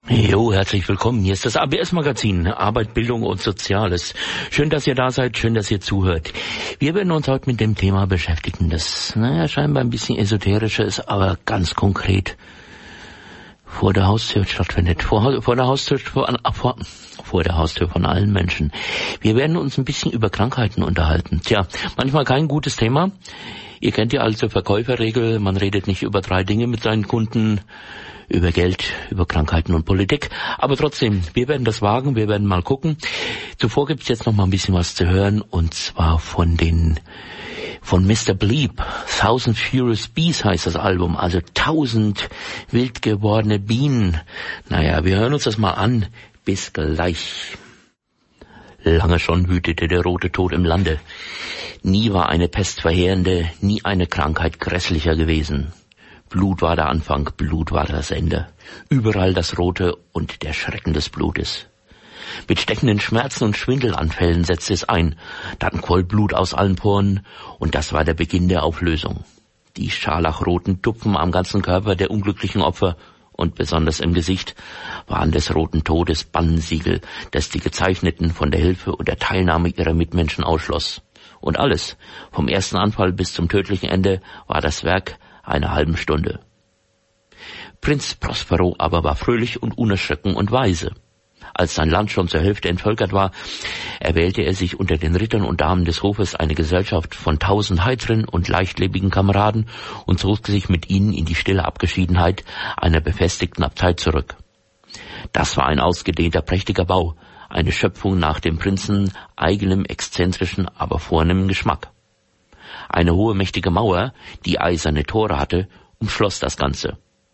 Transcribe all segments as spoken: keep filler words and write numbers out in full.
Jo, herzlich willkommen. Hier ist das A B S-Magazin, Arbeit, Bildung und Soziales. Schön, dass ihr da seid, schön, dass ihr zuhört. Wir werden uns heute mit dem Thema beschäftigen, das naja, scheinbar ein bisschen esoterischer ist, aber ganz konkret vor der Haustür stattfindet. Vor, vor der Haustür vor, vor, vor der Haustür von allen Menschen. Wir werden uns ein bisschen über Krankheiten unterhalten. Tja, manchmal kein gutes Thema. Ihr kennt ja also Verkäuferregel, man redet nicht über drei Dinge mit seinen Kunden, über Geld, über Krankheiten und Politik. Aber trotzdem, wir werden das wagen, wir werden mal gucken. Zuvor gibt's jetzt noch mal ein bisschen was zu hören, und zwar von den, von Mister Bleep. Thousand Furious Bees heißt das Album, also tausend wild gewordene Bienen. Naja, wir hören uns das mal an. Bis gleich. Lange schon wütete der rote Tod im Lande. Nie war eine Pest verheerende, nie eine Krankheit grässlicher gewesen. Blut war der Anfang, Blut war das Ende. Überall das Rote und der Schrecken des Blutes. Mit stechenden Schmerzen und Schwindelanfällen setzte es ein. Dann quoll Blut aus allen Poren, und das war der Beginn der Auflösung. Die scharlachroten Tupfen am ganzen Körper der unglücklichen Opfer und besonders im Gesicht waren des roten Todes Bannensiegel, das die Gezeichneten von der Hilfe und der Teilnahme ihrer Mitmenschen ausschloss. Und alles, vom ersten Anfall bis zum tödlichen Ende, war das Werk einer halben Stunde. Prinz Prospero aber war fröhlich und unerschrocken und weise. Als sein Land schon zur Hälfte entvölkert war, erwählte er sich unter den Rittern und Damen des Hofes eine Gesellschaft von tausend heiteren und leichtlebigen Kameraden und zog sich mit ihnen in die stille Abgeschiedenheit einer befestigten Abtei zurück. Das war ein ausgedehnter, prächtiger Bau, eine Schöpfung nach dem Prinzen eigenem, exzentrischen, aber vornehmen Geschmack. Eine hohe, mächtige Mauer, die eiserne Tore hatte, umschloss das Ganze.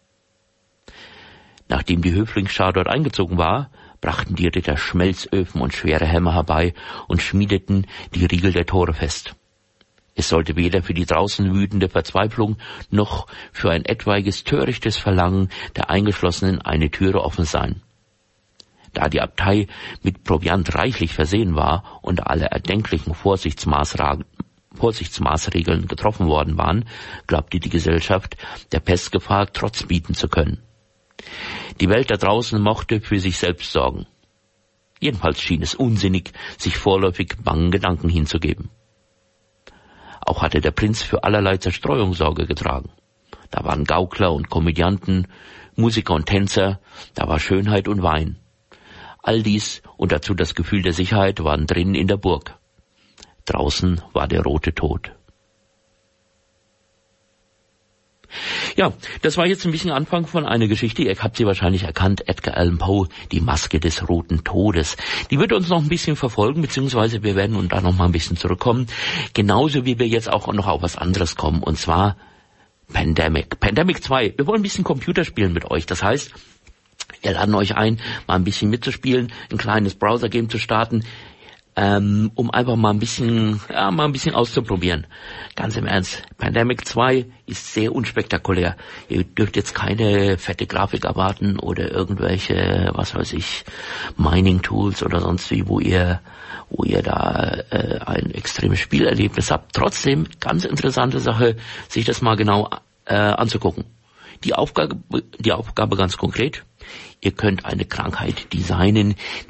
Nachdem die Höflingsschar dort eingezogen war, brachten die Ritter Schmelzöfen und schwere Hämmer herbei und schmiedeten die Riegel der Tore fest. Es sollte weder für die draußen wütende Verzweiflung noch für ein etwaiges törichtes Verlangen der Eingeschlossenen eine Türe offen sein. Da die Abtei mit Proviant reichlich versehen war und alle erdenklichen Vorsichtsmaßregeln Vorsichtsmaßregeln getroffen worden waren, glaubte die Gesellschaft, der Pestgefahr Trotz bieten zu können. Die Welt da draußen mochte für sich selbst sorgen. Jedenfalls schien es unsinnig, sich vorläufig bangen Gedanken hinzugeben. Auch hatte der Prinz für allerlei Zerstreuung Sorge getragen. Da waren Gaukler und Komödianten, Musiker und Tänzer, da war Schönheit und Wein. All dies und dazu das Gefühl der Sicherheit waren drinnen in der Burg. Draußen war der rote Tod. Ja, das war jetzt ein bisschen Anfang von einer Geschichte. Ihr habt sie wahrscheinlich erkannt, Edgar Allan Poe, die Maske des roten Todes. Die wird uns noch ein bisschen verfolgen, beziehungsweise wir werden und da noch mal ein bisschen zurückkommen. Genauso wie wir jetzt auch noch auf was anderes kommen, und zwar Pandemic. Pandemic zwei. Wir wollen ein bisschen Computer spielen mit euch. Das heißt, wir laden euch ein, mal ein bisschen mitzuspielen, ein kleines Browser-Game zu starten, Ähm, um einfach mal ein bisschen, ja, mal ein bisschen auszuprobieren. Ganz im Ernst, Pandemic zwei ist sehr unspektakulär. Ihr dürft jetzt keine fette Grafik erwarten oder irgendwelche, was weiß ich, Mining-Tools oder sonst wie, wo ihr, wo ihr da äh, ein extremes Spielerlebnis habt. Trotzdem, ganz interessante Sache, sich das mal genau äh, anzugucken. Die Aufgabe, die Aufgabe ganz konkret: Ihr könnt eine Krankheit designen.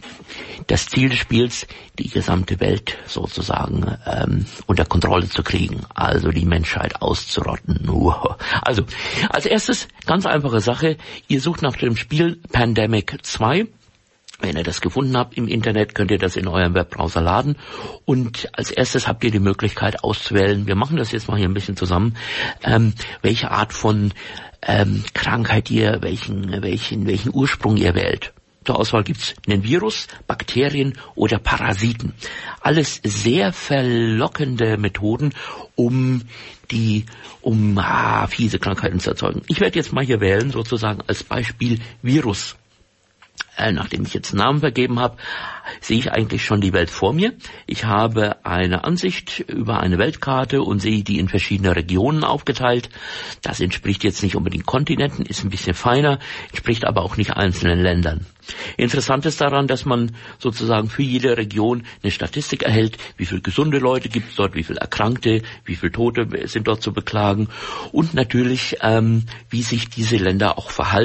Das Ziel des Spiels, die gesamte Welt sozusagen ähm, unter Kontrolle zu kriegen, also die Menschheit auszurotten. Also, als erstes, ganz einfache Sache, ihr sucht nach dem Spiel Pandemic zwei. Wenn ihr das gefunden habt im Internet, könnt ihr das in eurem Webbrowser laden, und als erstes habt ihr die Möglichkeit auszuwählen, wir machen das jetzt mal hier ein bisschen zusammen, ähm, welche Art von ähm, Krankheit ihr, welchen, welchen, welchen Ursprung ihr wählt. Zur Auswahl gibt's einen Virus, Bakterien oder Parasiten. Alles sehr verlockende Methoden, um die, um ah, fiese Krankheiten zu erzeugen. Ich werde jetzt mal hier wählen, sozusagen als Beispiel Virus. Äh, nachdem ich jetzt einen Namen vergeben habe, sehe ich eigentlich schon die Welt vor mir. Ich habe eine Ansicht über eine Weltkarte und sehe die in verschiedene Regionen aufgeteilt. Das entspricht jetzt nicht unbedingt Kontinenten, ist ein bisschen feiner, entspricht aber auch nicht einzelnen Ländern. Interessant ist daran, dass man sozusagen für jede Region eine Statistik erhält, wie viele gesunde Leute gibt es dort, wie viele Erkrankte, wie viele Tote sind dort zu beklagen und natürlich, ähm, wie sich diese Länder auch verhalten.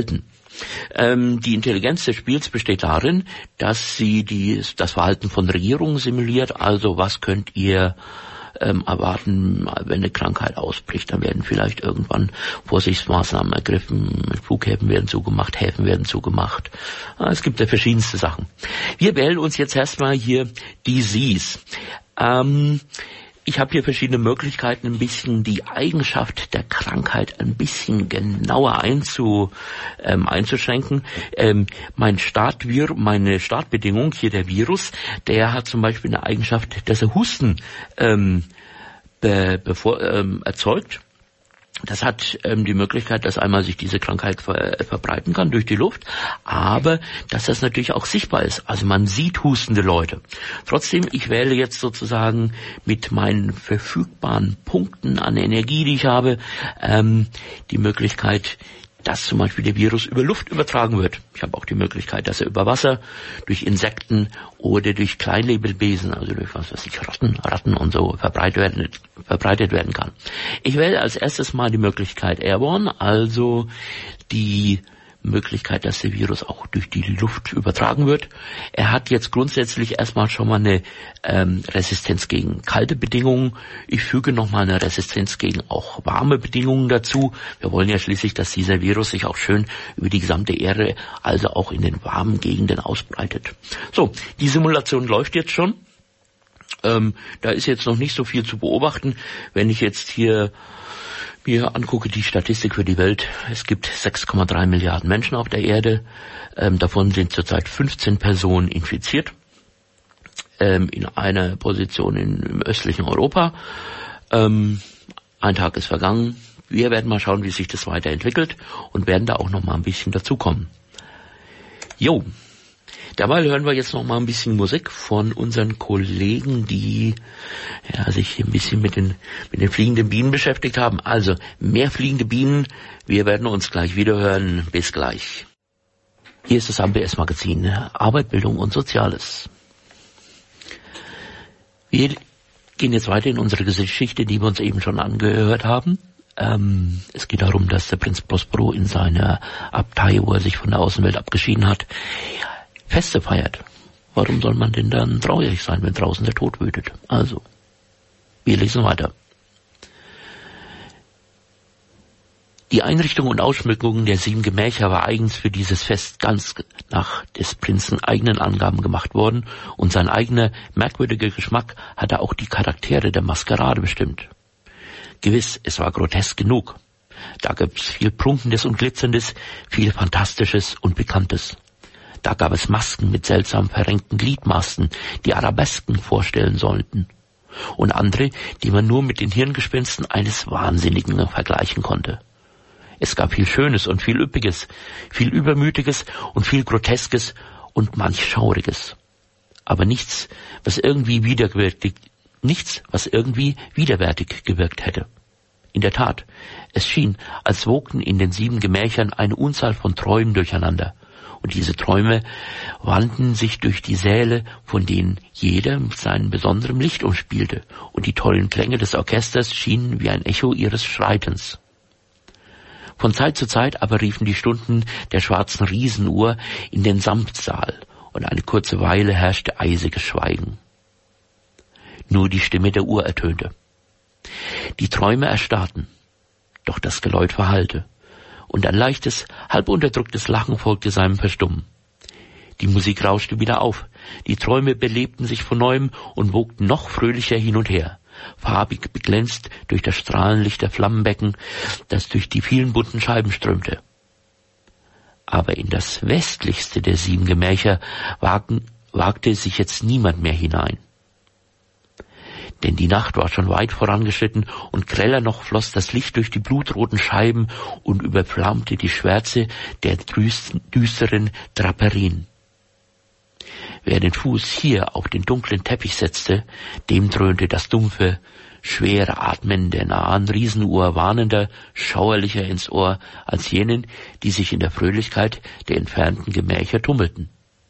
Ähm, die Intelligenz des Spiels besteht darin, dass sie die, das Verhalten von Regierungen simuliert. Also was könnt ihr ähm, erwarten, wenn eine Krankheit ausbricht? Dann werden vielleicht irgendwann Vorsichtsmaßnahmen ergriffen, Flughäfen werden zugemacht, Häfen werden zugemacht. Es gibt ja verschiedenste Sachen. Wir wählen uns jetzt erstmal hier Disease. Ähm, Ich habe hier verschiedene Möglichkeiten, ein bisschen die Eigenschaft der Krankheit ein bisschen genauer einzu, ähm, einzuschränken. Ähm, mein Startvir, meine Startbedingung, hier der Virus, der hat zum Beispiel eine Eigenschaft, dass er Husten ähm, be, bevor, ähm, erzeugt. Das hat ähm, die Möglichkeit, dass einmal sich diese Krankheit ver verbreiten kann durch die Luft, aber dass das natürlich auch sichtbar ist. Also man sieht hustende Leute. Trotzdem, ich wähle jetzt sozusagen mit meinen verfügbaren Punkten an Energie, die ich habe, ähm, die Möglichkeit, dass zum Beispiel der Virus über Luft übertragen wird. Ich habe auch die Möglichkeit, dass er über Wasser, durch Insekten oder durch Kleinlebewesen, also durch was weiß ich, Ratten, Ratten und so verbreitet werden, verbreitet werden kann. Ich wähle als erstes mal die Möglichkeit Airborne, also die Möglichkeit, dass der Virus auch durch die Luft übertragen wird. Er hat jetzt grundsätzlich erstmal schon mal eine ähm, Resistenz gegen kalte Bedingungen. Ich füge nochmal eine Resistenz gegen auch warme Bedingungen dazu. Wir wollen ja schließlich, dass dieser Virus sich auch schön über die gesamte Erde, also auch in den warmen Gegenden ausbreitet. So, die Simulation läuft jetzt schon. Ähm, da ist jetzt noch nicht so viel zu beobachten. Wenn ich jetzt hier mir angucke, die Statistik für die Welt, es gibt sechs Komma drei Milliarden Menschen auf der Erde, ähm, davon sind zurzeit fünfzehn Personen infiziert, ähm, in einer Position in, im östlichen Europa. Ähm, ein Tag ist vergangen, wir werden mal schauen, wie sich das weiterentwickelt und werden da auch noch mal ein bisschen dazukommen. Jo, dabei hören wir jetzt noch mal ein bisschen Musik von unseren Kollegen, die ja, sich hier ein bisschen mit den, mit den fliegenden Bienen beschäftigt haben. Also, mehr fliegende Bienen. Wir werden uns gleich wieder hören. Bis gleich. Hier ist das A B S-Magazin Arbeit, Bildung und Soziales. Wir gehen jetzt weiter in unsere Geschichte, die wir uns eben schon angehört haben. Ähm, es geht darum, dass der Prinz Prospero in seiner Abtei, wo er sich von der Außenwelt abgeschieden hat, Feste feiert. Warum soll man denn dann traurig sein, wenn draußen der Tod wütet? Also, wir lesen weiter. Die Einrichtung und Ausschmückung der sieben Gemächer war eigens für dieses Fest ganz nach des Prinzen eigenen Angaben gemacht worden und sein eigener merkwürdiger Geschmack hatte auch die Charaktere der Maskerade bestimmt. Gewiss, es war grotesk genug. Da gab es viel Prunkendes und Glitzerndes, viel Fantastisches und Bekanntes. Da gab es Masken mit seltsam verrenkten Gliedmaßen, die Arabesken vorstellen sollten. Und andere, die man nur mit den Hirngespinsten eines Wahnsinnigen vergleichen konnte. Es gab viel Schönes und viel Üppiges, viel Übermütiges und viel Groteskes und manch Schauriges. Aber nichts, was irgendwie widerwärtig, nichts, was irgendwie widerwärtig gewirkt hätte. In der Tat, es schien, als wogten in den sieben Gemächern eine Unzahl von Träumen durcheinander. Und diese Träume wandten sich durch die Säle, von denen jeder mit seinem besonderen Licht umspielte, und die tollen Klänge des Orchesters schienen wie ein Echo ihres Schreitens. Von Zeit zu Zeit aber riefen die Stunden der schwarzen Riesenuhr in den Samtsaal, und eine kurze Weile herrschte eisiges Schweigen. Nur die Stimme der Uhr ertönte. Die Träume erstarrten, doch das Geläut verhallte. Und ein leichtes, halb unterdrücktes Lachen folgte seinem Verstummen. Die Musik rauschte wieder auf, die Träume belebten sich von neuem und wogten noch fröhlicher hin und her, farbig beglänzt durch das Strahlenlicht der Flammenbecken, das durch die vielen bunten Scheiben strömte. Aber in das westlichste der sieben Gemächer wagten, wagte sich jetzt niemand mehr hinein. Denn die Nacht war schon weit vorangeschritten und greller noch floss das Licht durch die blutroten Scheiben und überflammte die Schwärze der düsteren Draperien. Wer den Fuß hier auf den dunklen Teppich setzte, dem dröhnte das dumpfe, schwere Atmen der nahen Riesenuhr warnender, schauerlicher ins Ohr als jenen, die sich in der Fröhlichkeit der entfernten Gemächer tummelten.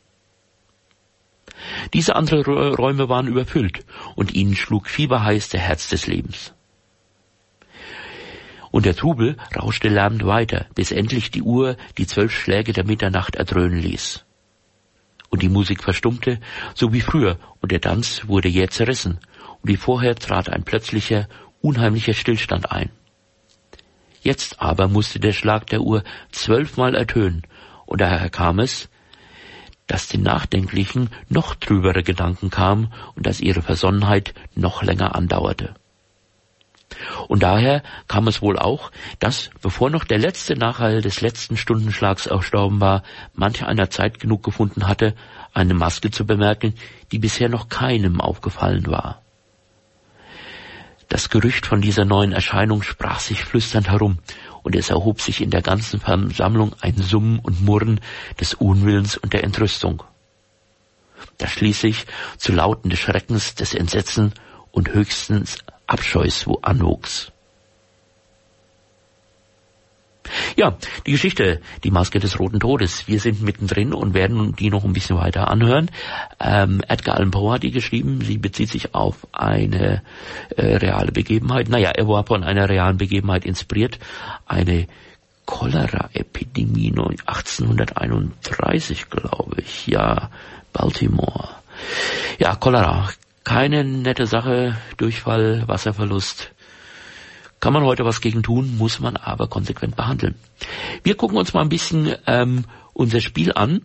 Diese anderen Räume waren überfüllt, und ihnen schlug fieberheiß der Herz des Lebens. Und der Trubel rauschte lärmend weiter, bis endlich die Uhr die zwölf Schläge der Mitternacht erdröhnen ließ. Und die Musik verstummte, so wie früher, und der Tanz wurde jäh zerrissen, und wie vorher trat ein plötzlicher, unheimlicher Stillstand ein. Jetzt aber musste der Schlag der Uhr zwölfmal ertönen, und daher kam es, dass den Nachdenklichen noch trübere Gedanken kamen und dass ihre Versonnenheit noch länger andauerte. Und daher kam es wohl auch, dass, bevor noch der letzte Nachhall des letzten Stundenschlags erstorben war, manch einer Zeit genug gefunden hatte, eine Maske zu bemerken, die bisher noch keinem aufgefallen war. Das Gerücht von dieser neuen Erscheinung sprach sich flüsternd herum, und es erhob sich in der ganzen Versammlung ein Summen und Murren des Unwillens und der Entrüstung, das schließlich zu Lauten des Schreckens, des Entsetzens und höchstens Abscheus anwuchs. Ja, die Geschichte, die Maske des Roten Todes. Wir sind mittendrin und werden die noch ein bisschen weiter anhören. Ähm, Edgar Allan Poe hat die geschrieben. Sie bezieht sich auf eine äh, reale Begebenheit. Naja, er war von einer realen Begebenheit inspiriert. Eine Cholera-Epidemie achtzehnhunderteinunddreißig, glaube ich. Ja, Baltimore. Ja, Cholera. Keine nette Sache. Durchfall, Wasserverlust. Kann man heute was gegen tun, muss man aber konsequent behandeln. Wir gucken uns mal ein bisschen ähm, unser Spiel an.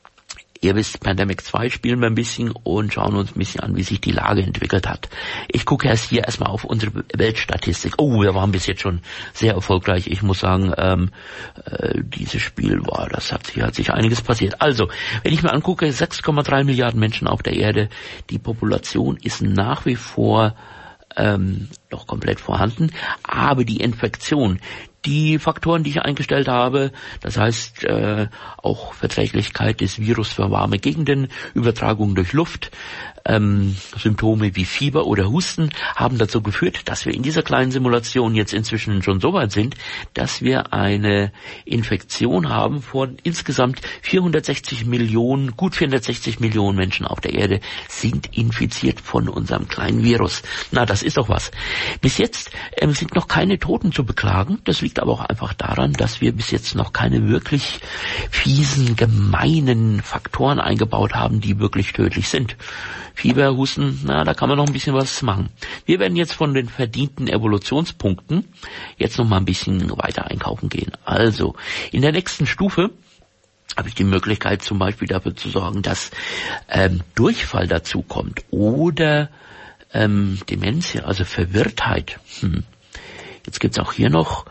Ihr wisst, Pandemic zwei spielen wir ein bisschen und schauen uns ein bisschen an, wie sich die Lage entwickelt hat. Ich gucke erst hier erstmal auf unsere Weltstatistik. Oh, wir waren bis jetzt schon sehr erfolgreich. Ich muss sagen, ähm, äh, dieses Spiel war, das hat hier hat sich einiges passiert. Also, wenn ich mir angucke, sechs Komma drei Milliarden Menschen auf der Erde. Die Population ist nach wie vor Ähm, noch komplett vorhanden, aber die Infektion, die Faktoren, die ich eingestellt habe, das heißt äh, auch Verträglichkeit des Virus für warme Gegenden, Übertragung durch Luft, ähm, Symptome wie Fieber oder Husten, haben dazu geführt, dass wir in dieser kleinen Simulation jetzt inzwischen schon so weit sind, dass wir eine Infektion haben von insgesamt vierhundertsechzig Millionen, gut vierhundertsechzig Millionen Menschen auf der Erde sind infiziert von unserem kleinen Virus. Na, das ist doch was. Bis jetzt ähm, sind noch keine Toten zu beklagen. Das liegt aber auch einfach daran, dass wir bis jetzt noch keine wirklich fiesen, gemeinen Faktoren eingebaut haben, die wirklich tödlich sind. Fieber, Husten, na, da kann man noch ein bisschen was machen. Wir werden jetzt von den verdienten Evolutionspunkten jetzt noch mal ein bisschen weiter einkaufen gehen. Also, in der nächsten Stufe habe ich die Möglichkeit zum Beispiel dafür zu sorgen, dass ähm, Durchfall dazu kommt oder ähm, Demenz, also Verwirrtheit. Hm. Jetzt gibt's auch hier noch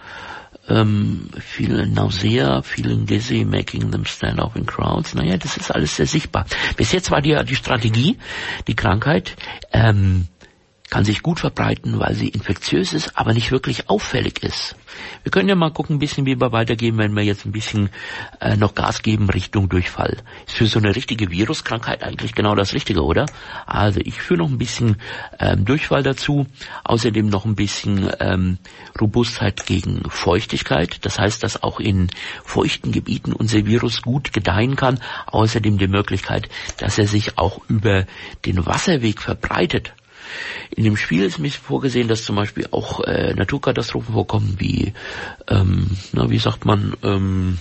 ähm, viel Nausea, feeling dizzy, making them stand up in crowds. Naja, das ist alles sehr sichtbar. Bis jetzt war die, die Strategie, die Krankheit ähm, kann sich gut verbreiten, weil sie infektiös ist, aber nicht wirklich auffällig ist. Wir können ja mal gucken, ein bisschen, wie wir weitergehen, wenn wir jetzt ein bisschen äh, noch Gas geben Richtung Durchfall. Ist für so eine richtige Viruskrankheit eigentlich genau das Richtige, oder? Also ich führe noch ein bisschen ähm, Durchfall dazu, außerdem noch ein bisschen ähm, Robustheit gegen Feuchtigkeit. Das heißt, dass auch in feuchten Gebieten unser Virus gut gedeihen kann. Außerdem die Möglichkeit, dass er sich auch über den Wasserweg verbreitet. In dem Spiel ist mir vorgesehen, dass zum Beispiel auch äh, Naturkatastrophen vorkommen, wie, ähm, na, wie sagt man, ähm,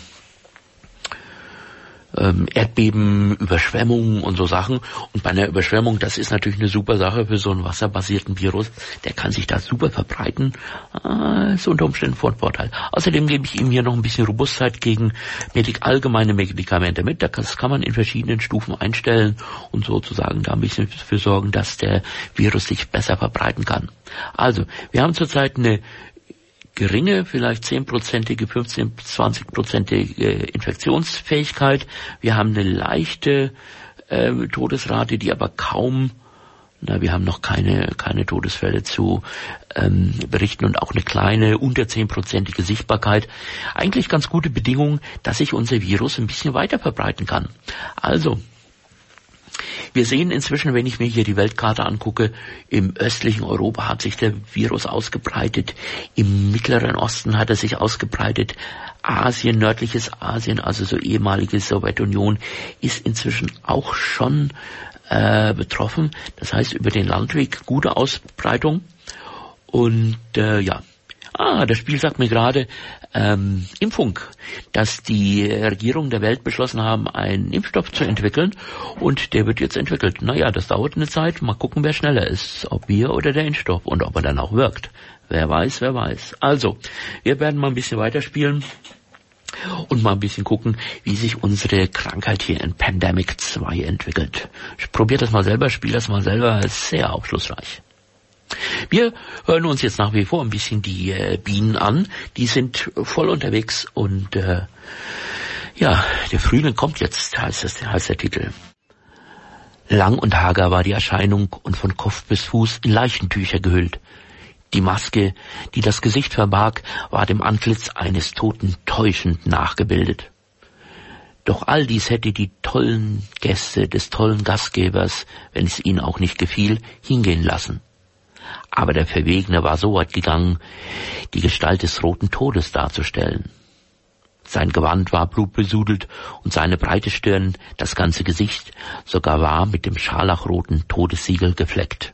ähm, Erdbeben, Überschwemmungen und so Sachen. Und bei einer Überschwemmung, das ist natürlich eine super Sache für so einen wasserbasierten Virus. Der kann sich da super verbreiten. Ah, ist unter Umständen von Vorteil. Außerdem gebe ich ihm hier noch ein bisschen Robustheit gegen Medik- allgemeine Medikamente mit. Das kann man in verschiedenen Stufen einstellen und sozusagen da ein bisschen dafür sorgen, dass der Virus sich besser verbreiten kann. Also, wir haben zurzeit eine geringe, vielleicht zehnprozentige, fünfzehn, zwanzigprozentige Infektionsfähigkeit. Wir haben eine leichte äh, Todesrate, die aber kaum, na, wir haben noch keine keine Todesfälle zu ähm, berichten und auch eine kleine, unter zehnprozentige Sichtbarkeit. Eigentlich ganz gute Bedingungen, dass sich unser Virus ein bisschen weiter verbreiten kann. Also, wir sehen inzwischen, wenn ich mir hier die Weltkarte angucke, im östlichen Europa hat sich der Virus ausgebreitet, im Mittleren Osten hat er sich ausgebreitet, Asien, nördliches Asien, also so ehemalige Sowjetunion, ist inzwischen auch schon äh, betroffen. Das heißt, über den Landweg gute Ausbreitung und äh, ja, Ah, das Spiel sagt mir gerade ähm, Impfung, dass die Regierung der Welt beschlossen haben, einen Impfstoff zu entwickeln und der wird jetzt entwickelt. Naja, das dauert eine Zeit, mal gucken, wer schneller ist, ob wir oder der Impfstoff und ob er dann auch wirkt. Wer weiß, wer weiß. Also, wir werden mal ein bisschen weiterspielen und mal ein bisschen gucken, wie sich unsere Krankheit hier in Pandemic zwei entwickelt. Ich probiere das mal selber, spiele das mal selber, ist sehr aufschlussreich. Wir hören uns jetzt nach wie vor ein bisschen die äh, Bienen an. Die sind voll unterwegs und äh, ja, der Frühling kommt jetzt, heißt, das, heißt der Titel. Lang und hager war die Erscheinung und von Kopf bis Fuß in Leichentücher gehüllt. Die Maske, die das Gesicht verbarg, war dem Antlitz eines Toten täuschend nachgebildet. Doch all dies hätte die tollen Gäste des tollen Gastgebers, wenn es ihnen auch nicht gefiel, hingehen lassen. Aber der Verwegene war so weit gegangen, die Gestalt des roten Todes darzustellen. Sein Gewand war blutbesudelt und seine breite Stirn, das ganze Gesicht, sogar war mit dem scharlachroten Todessiegel gefleckt.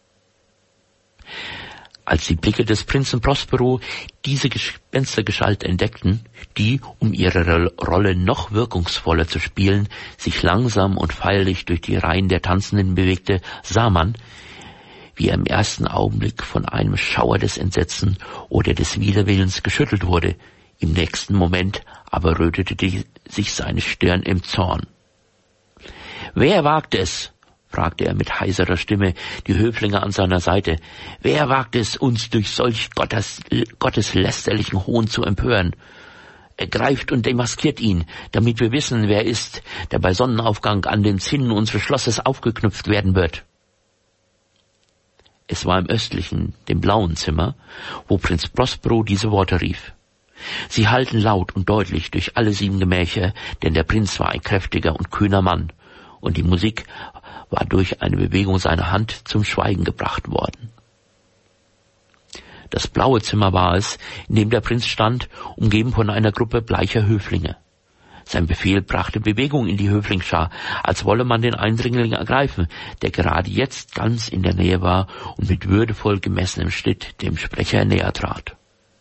Als die Blicke des Prinzen Prospero diese Gespenstergestalt entdeckten, die, um ihre Rolle noch wirkungsvoller zu spielen, sich langsam und feierlich durch die Reihen der Tanzenden bewegte, sah man, wie er im ersten Augenblick von einem Schauer des Entsetzens oder des Widerwillens geschüttelt wurde. Im nächsten Moment aber rötete die, sich seine Stirn im Zorn. »Wer wagt es?« fragte er mit heiserer Stimme die Höflinge an seiner Seite. »Wer wagt es, uns durch solch Gottes, gotteslästerlichen Hohn zu empören? Ergreift und demaskiert ihn, damit wir wissen, wer ist, der bei Sonnenaufgang an den Zinnen unseres Schlosses aufgeknüpft werden wird.« Es war im östlichen, dem blauen Zimmer, wo Prinz Prospero diese Worte rief. Sie hallten laut und deutlich durch alle sieben Gemächer, denn der Prinz war ein kräftiger und kühner Mann, und die Musik war durch eine Bewegung seiner Hand zum Schweigen gebracht worden. Das blaue Zimmer war es, in dem der Prinz stand, umgeben von einer Gruppe bleicher Höflinge. Sein Befehl brachte Bewegung in die Höflingsschar, als wolle man den Eindringling ergreifen, der gerade jetzt ganz in der Nähe war und mit würdevoll gemessenem Schritt dem Sprecher näher trat.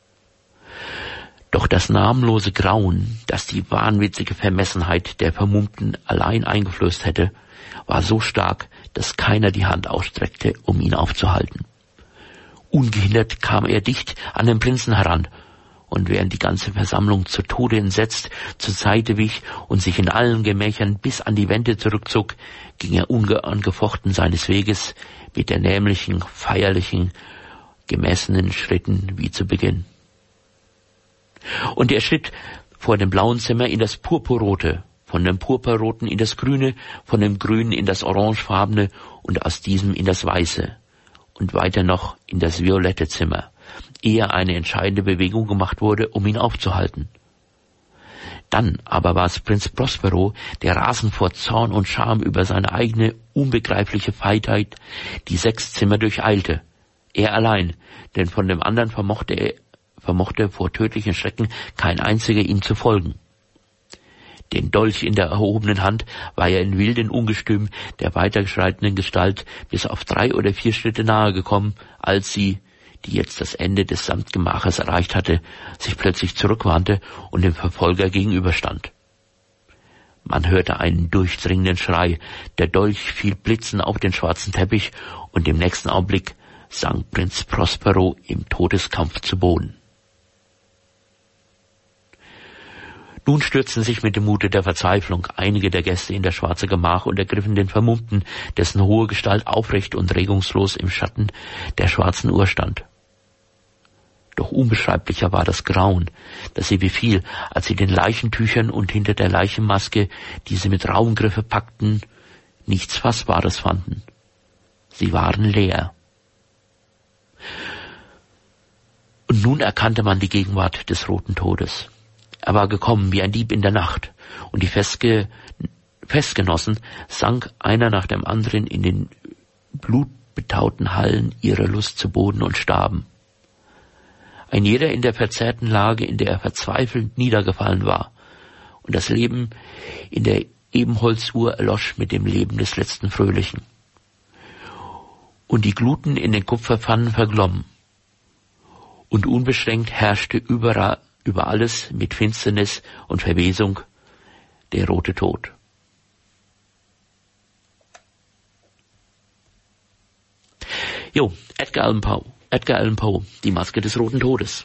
Doch das namenlose Grauen, das die wahnwitzige Vermessenheit der Vermummten allein eingeflößt hätte, war so stark, dass keiner die Hand ausstreckte, um ihn aufzuhalten. Ungehindert kam er dicht an den Prinzen heran, und während die ganze Versammlung zu Tode entsetzt zur Seite wich und sich in allen Gemächern bis an die Wände zurückzog, ging er unangefochten seines Weges mit der nämlichen, feierlichen, gemessenen Schritten wie zu Beginn. Und er schritt vor dem blauen Zimmer in das Purpurrote, von dem Purpurroten in das Grüne, von dem Grünen in das Orangefarbene und aus diesem in das Weiße und weiter noch in das violette Zimmer, ehe eine entscheidende Bewegung gemacht wurde, um ihn aufzuhalten. Dann aber war es Prinz Prospero, der rasend vor Zorn und Scham über seine eigene unbegreifliche Feigheit die sechs Zimmer durcheilte. Er allein, denn von dem anderen vermochte er vermochte vor tödlichen Schrecken kein einziger ihm zu folgen. Den Dolch in der erhobenen Hand war er in wildem Ungestüm der weitergeschreitenen Gestalt bis auf drei oder vier Schritte nahe gekommen, als sie, die jetzt das Ende des Samtgemaches erreicht hatte, sich plötzlich zurückwandte und dem Verfolger gegenüberstand. Man hörte einen durchdringenden Schrei, der Dolch fiel blitzend auf den schwarzen Teppich und im nächsten Augenblick sank Prinz Prospero im Todeskampf zu Boden. Nun stürzten sich mit dem Mute der Verzweiflung einige der Gäste in das schwarze Gemach und ergriffen den Vermummten, dessen hohe Gestalt aufrecht und regungslos im Schatten der schwarzen Uhr stand. Doch unbeschreiblicher war das Grauen, das sie befiel, als sie den Leichentüchern und hinter der Leichenmaske, die sie mit Raumgriffe packten, nichts Fassbares fanden. Sie waren leer. Und nun erkannte man die Gegenwart des Roten Todes. Er war gekommen wie ein Dieb in der Nacht, und die Festge- Festgenossen sank einer nach dem anderen in den blutbetauten Hallen ihrer Lust zu Boden und starben. Ein jeder in der verzerrten Lage, in der er verzweifelt niedergefallen war, und das Leben in der Ebenholzuhr erlosch mit dem Leben des letzten Fröhlichen. Und die Gluten in den Kupferpfannen verglommen. und unbeschränkt herrschte überall, über alles mit Finsternis und Verwesung der rote Tod. Jo, Edgar Allan Poe, Edgar Allan Poe, die Maske des roten Todes.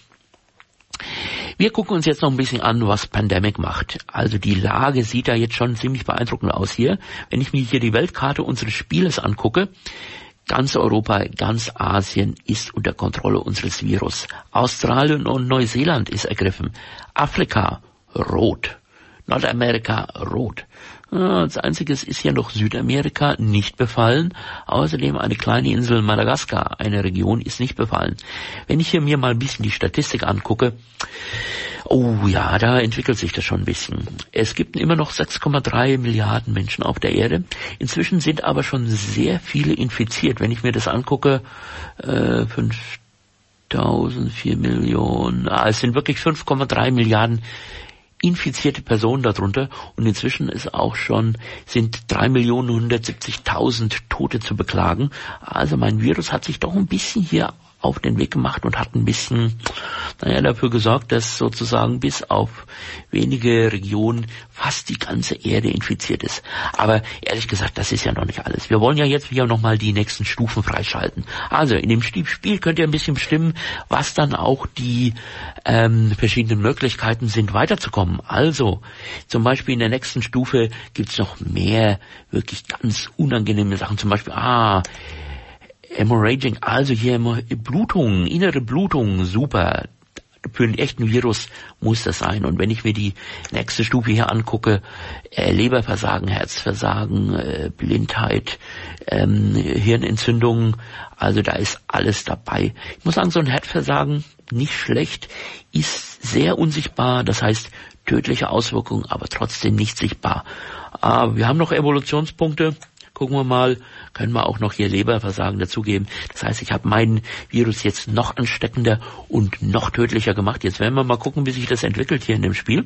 Wir gucken uns jetzt noch ein bisschen an, was Pandemic macht. Also die Lage sieht da jetzt schon ziemlich beeindruckend aus hier. Wenn ich mir hier die Weltkarte unseres Spieles angucke, ganz Europa, ganz Asien ist unter Kontrolle unseres Virus. Australien und Neuseeland ist ergriffen. Afrika, rot. Nordamerika, rot. Als einziges ist hier noch Südamerika nicht befallen. Außerdem eine kleine Insel Madagaskar, eine Region, ist nicht befallen. Wenn ich hier mir mal ein bisschen die Statistik angucke, oh ja, da entwickelt sich das schon ein bisschen. Es gibt immer noch sechs Komma drei Milliarden Menschen auf der Erde. Inzwischen sind aber schon sehr viele infiziert. Wenn ich mir das angucke, äh, fünftausend, vier Millionen, ah, es sind wirklich fünf Komma drei Milliarden infizierte Personen darunter und inzwischen ist auch schon, sind drei Millionen hundertsiebzigtausend Tote zu beklagen. Also mein Virus hat sich doch ein bisschen hier auf den Weg gemacht und hat ein bisschen, naja, dafür gesorgt, dass sozusagen bis auf wenige Regionen fast die ganze Erde infiziert ist. Aber ehrlich gesagt, das ist ja noch nicht alles. Wir wollen ja jetzt wieder nochmal die nächsten Stufen freischalten. Also in dem Spiel könnt ihr ein bisschen bestimmen, was dann auch die ähm, verschiedenen Möglichkeiten sind, weiterzukommen. Also zum Beispiel in der nächsten Stufe gibt's noch mehr wirklich ganz unangenehme Sachen. Zum Beispiel, ah, Hemorrhaging, also hier Blutung, innere Blutung, super. Für einen echten Virus muss das sein. Und wenn ich mir die nächste Stufe hier angucke, äh, Leberversagen, Herzversagen, äh, Blindheit, ähm, Hirnentzündung, also da ist alles dabei. Ich muss sagen, so ein Herzversagen, nicht schlecht, ist sehr unsichtbar, das heißt tödliche Auswirkungen, aber trotzdem nicht sichtbar. Aber wir haben noch Evolutionspunkte. Gucken wir mal, können wir auch noch hier Leberversagen dazugeben. Das heißt, ich habe meinen Virus jetzt noch ansteckender und noch tödlicher gemacht. Jetzt werden wir mal gucken, wie sich das entwickelt hier in dem Spiel.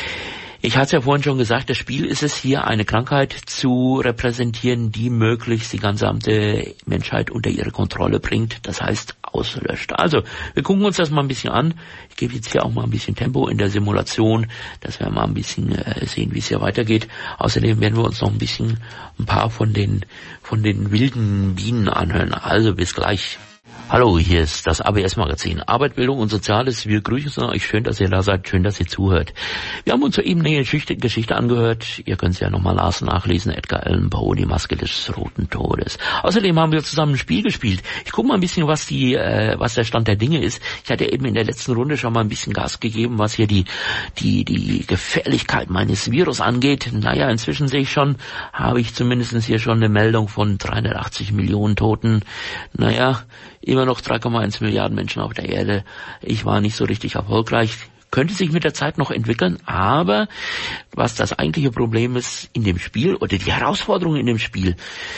Ich hatte es ja vorhin schon gesagt, das Spiel ist es hier, eine Krankheit zu repräsentieren, die möglichst die gesamte Menschheit unter ihre Kontrolle bringt. Das heißt, auslöscht. Also, wir gucken uns das mal ein bisschen an. Ich gebe jetzt hier auch mal ein bisschen Tempo in der Simulation, dass wir mal ein bisschen äh, sehen, wie es hier weitergeht. Außerdem werden wir uns noch ein bisschen ein paar von den, von den wilden Bienen anhören. Also, bis gleich. Hallo, hier ist das A B S-Magazin Arbeit, Bildung und Soziales. Wir grüßen euch. Schön, dass ihr da seid. Schön, dass ihr zuhört. Wir haben uns soeben eine Geschichte angehört. Ihr könnt es ja nochmal nachlesen. Edgar Allan Poe, die Maske des roten Todes. Außerdem haben wir zusammen ein Spiel gespielt. Ich gucke mal ein bisschen, was die, äh, was der Stand der Dinge ist. Ich hatte eben in der letzten Runde schon mal ein bisschen Gas gegeben, was hier die, die, die Gefährlichkeit meines Virus angeht. Naja, inzwischen sehe ich schon, habe ich zumindest hier schon eine Meldung von dreihundertachtzig Millionen Toten. Naja, immer noch drei Komma eins Milliarden Menschen auf der Erde. Ich war nicht so richtig erfolgreich. Könnte sich mit der Zeit noch entwickeln, aber was das eigentliche Problem ist in dem Spiel oder die Herausforderung in dem Spiel,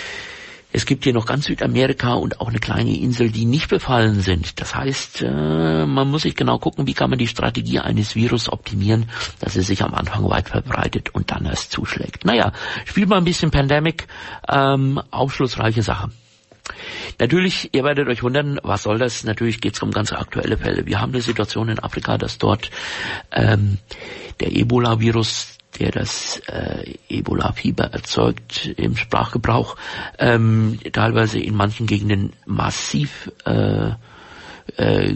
es gibt hier noch ganz Südamerika und auch eine kleine Insel, die nicht befallen sind. Das heißt, man muss sich genau gucken, wie kann man die Strategie eines Virus optimieren, dass es sich am Anfang weit verbreitet und dann erst zuschlägt. Naja, spielt mal ein bisschen Pandemic, ähm, aufschlussreiche Sache. Natürlich, ihr werdet euch wundern, was soll das? Natürlich geht es um ganz aktuelle Fälle. Wir haben eine Situation in Afrika, dass dort ähm, der Ebola-Virus, der das äh, Ebola-Fieber erzeugt im Sprachgebrauch, ähm, teilweise in manchen Gegenden massiv äh, äh,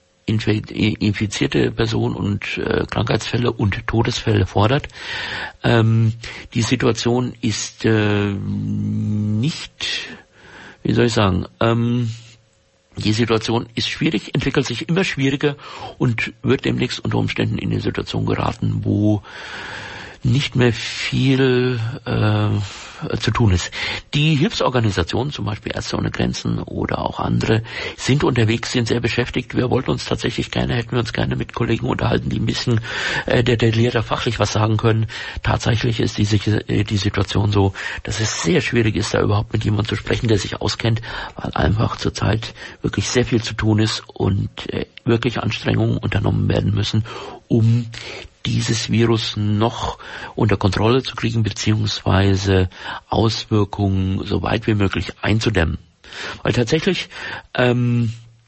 infizierte Personen und äh, Krankheitsfälle und Todesfälle fordert. Ähm, die Situation ist äh, nicht... Wie soll ich sagen, ähm, die Situation ist schwierig, entwickelt sich immer schwieriger und wird demnächst unter Umständen in eine Situation geraten, wo nicht mehr viel äh, zu tun ist. Die Hilfsorganisationen, zum Beispiel Ärzte ohne Grenzen oder auch andere, sind unterwegs, sind sehr beschäftigt. Wir wollten uns tatsächlich gerne, hätten wir uns gerne mit Kollegen unterhalten, die ein bisschen äh, detaillierter fachlich was sagen können. Tatsächlich ist die, äh, die Situation so, dass es sehr schwierig ist, da überhaupt mit jemandem zu sprechen, der sich auskennt, weil einfach zurzeit wirklich sehr viel zu tun ist und äh, wirklich Anstrengungen unternommen werden müssen, um dieses Virus noch unter Kontrolle zu kriegen, beziehungsweise Auswirkungen so weit wie möglich einzudämmen. Weil tatsächlich ähm,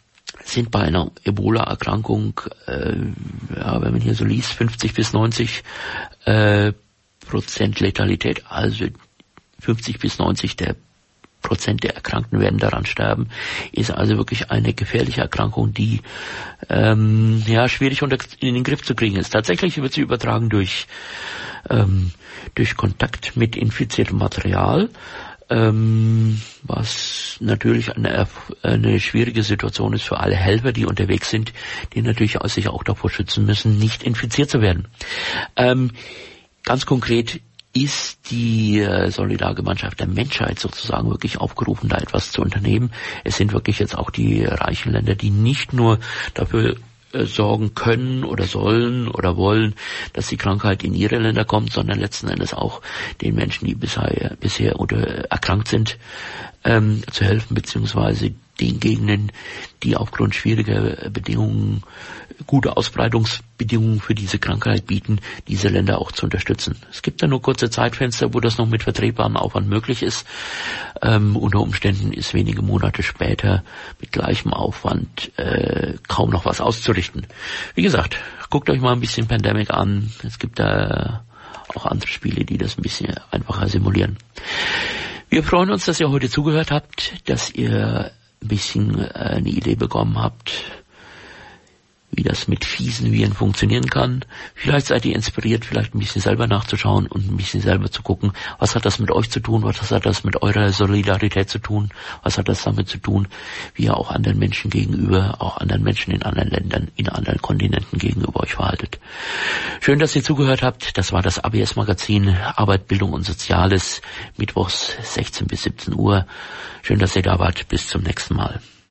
sind bei einer Ebola-Erkrankung, äh, ja, wenn man hier so liest, fünfzig bis neunzig äh, Prozent Letalität, also fünfzig bis neunzig der Prozent der Erkrankten werden daran sterben, ist also wirklich eine gefährliche Erkrankung, die ähm, ja schwierig unter, in den Griff zu kriegen ist. Tatsächlich wird sie übertragen durch ähm, durch Kontakt mit infiziertem Material, ähm, was natürlich eine, eine schwierige Situation ist für alle Helfer, die unterwegs sind, die natürlich auch sich auch davor schützen müssen, nicht infiziert zu werden. Ähm, ganz konkret ist die äh, Solidargemeinschaft der Menschheit sozusagen wirklich aufgerufen, da etwas zu unternehmen. Es sind wirklich jetzt auch die reichen Länder, die nicht nur dafür äh, sorgen können oder sollen oder wollen, dass die Krankheit in ihre Länder kommt, sondern letzten Endes auch den Menschen, die bisher, bisher oder erkrankt sind, ähm, zu helfen, beziehungsweise den Gegenden, die aufgrund schwieriger Bedingungen gute Ausbreitungsbedingungen für diese Krankheit bieten, diese Länder auch zu unterstützen. Es gibt da nur kurze Zeitfenster, wo das noch mit vertretbarem Aufwand möglich ist. Ähm, unter Umständen ist wenige Monate später mit gleichem Aufwand äh, kaum noch was auszurichten. Wie gesagt, guckt euch mal ein bisschen Pandemic an. Es gibt da auch andere Spiele, die das ein bisschen einfacher simulieren. Wir freuen uns, dass ihr heute zugehört habt, dass ihr ein bisschen äh, eine Idee bekommen habt, wie das mit fiesen Viren funktionieren kann. Vielleicht seid ihr inspiriert, vielleicht ein bisschen selber nachzuschauen und ein bisschen selber zu gucken, was hat das mit euch zu tun, was hat das mit eurer Solidarität zu tun, was hat das damit zu tun, wie ihr auch anderen Menschen gegenüber, auch anderen Menschen in anderen Ländern, in anderen Kontinenten gegenüber euch verhaltet. Schön, dass ihr zugehört habt. Das war das A B S-Magazin Arbeit, Bildung und Soziales, mittwochs sechzehn bis siebzehn Uhr. Schön, dass ihr da wart. Bis zum nächsten Mal.